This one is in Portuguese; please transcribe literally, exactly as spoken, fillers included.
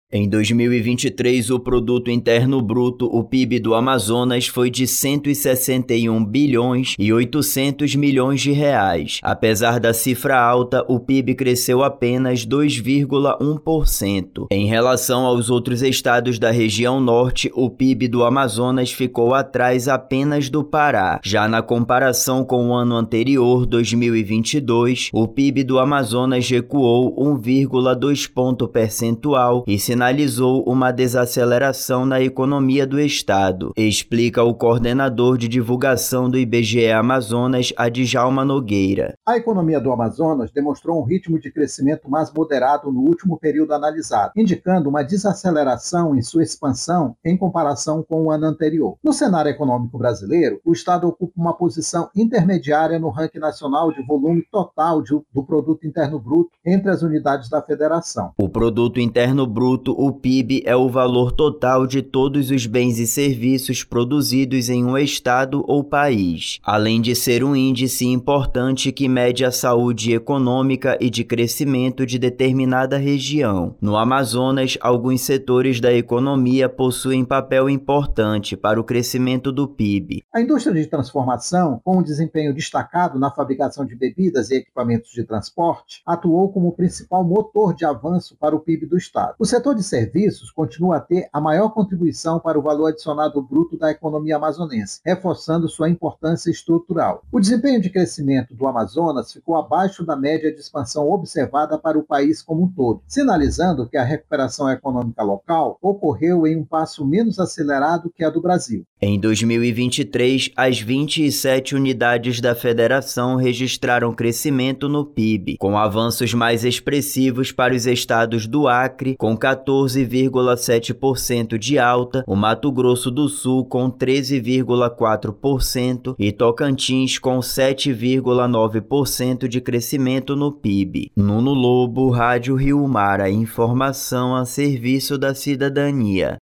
Em dois mil e vinte e três, o Produto Interno Bruto, o P I B do Amazonas, foi de cento e sessenta e um bilhões e oitocentos milhões de reais. Apesar da cifra alta, o P I B cresceu apenas dois vírgula um por cento. Em relação aos outros estados da região norte, o P I B do Amazonas ficou atrás apenas do Pará. Já na comparação com o ano anterior, dois mil e vinte e dois, o P I B do Amazonas recuou um vírgula dois ponto percentual e se sinalizou uma desaceleração na economia do estado, explica o coordenador de divulgação do I B G E Amazonas, Adjalma Nogueira. A economia do Amazonas demonstrou um ritmo de crescimento mais moderado no último período analisado, indicando uma desaceleração em sua expansão em comparação com o ano anterior. No cenário econômico brasileiro, o estado ocupa uma posição intermediária no ranking nacional de volume total de, do Produto Interno Bruto entre as unidades da federação. O Produto Interno Bruto, o P I B, é o valor total de todos os bens e serviços produzidos em um estado ou país, além de ser um índice importante que mede a saúde econômica e de crescimento de determinada região. No Amazonas, alguns setores da economia possuem papel importante para o crescimento do P I B. A indústria de transformação, com um desempenho destacado na fabricação de bebidas e equipamentos de transporte, atuou como principal motor de avanço para o P I B do estado. O setor de serviços continua a ter a maior contribuição para o valor adicionado bruto da economia amazonense, reforçando sua importância estrutural. O desempenho de crescimento do Amazonas ficou abaixo da média de expansão observada para o país como um todo, sinalizando que a recuperação econômica local ocorreu em um passo menos acelerado que a do Brasil. Em dois mil e vinte e três, as vinte e sete unidades da federação registraram crescimento no P I B, com avanços mais expressivos para os estados do Acre, com quatorze vírgula sete por cento de alta, o Mato Grosso do Sul com treze vírgula quatro por cento e Tocantins com sete vírgula nove por cento de crescimento no P I B. Nuno Lobo, Rádio Rio Mar, a informação a serviço da cidadania.